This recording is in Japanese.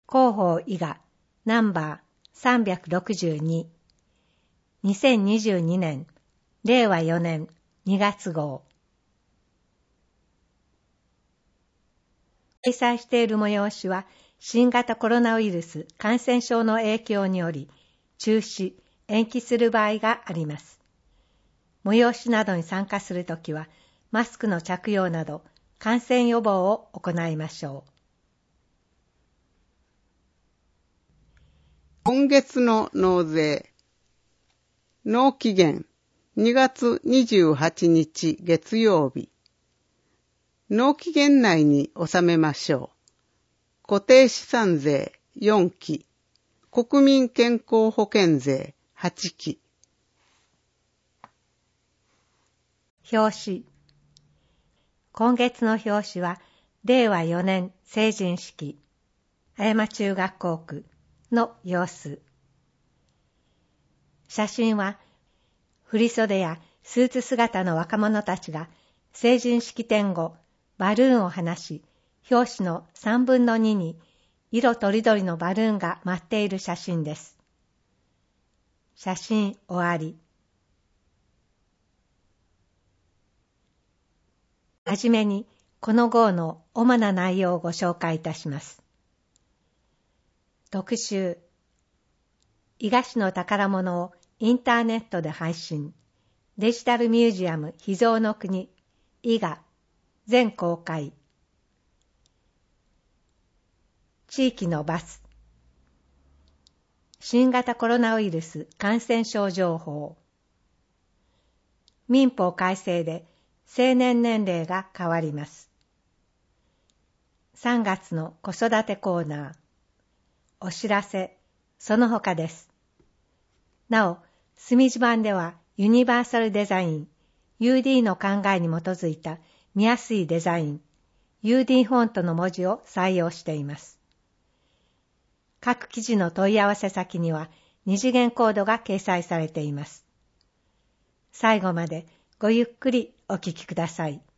広報伊賀ナンバー362 2022年令和4年2月号。開催している催しは新型コロナウイルス感染症の影響により中止・延期する場合があります。催しなどに参加するときはマスクの着用など感染予防を行いましょう。 今月の納税。納期限2月28日月曜日。納期限内に納めましょう。固定資産税4期。国民健康保険税8期。 表紙。今月の表紙は令和4年成人式葉山中学校区の様子。写真は振袖やスーツ姿の若者たちが成人式典後バルーンを放し、表紙の3分の2に色とりどりのバルーンが舞っている写真です。写真終わり。はじめにこの号の主な内容をご紹介いたします。特集。伊賀市の宝物をインターネットで配信。デジタルミュージアム秘蔵の国伊賀全公開。地域のバス。新型コロナウイルス感染症情報。民法改正で成年年齢が変わります。3月の子育てコーナー。お知らせ、その他です。なお、墨字版ではユニバーサルデザイン、UD の考えに基づいた見やすいデザイン、UD フォントの文字を採用しています。各記事の問い合わせ先には二次元コードが掲載されています。最後までごゆっくりお聞きください。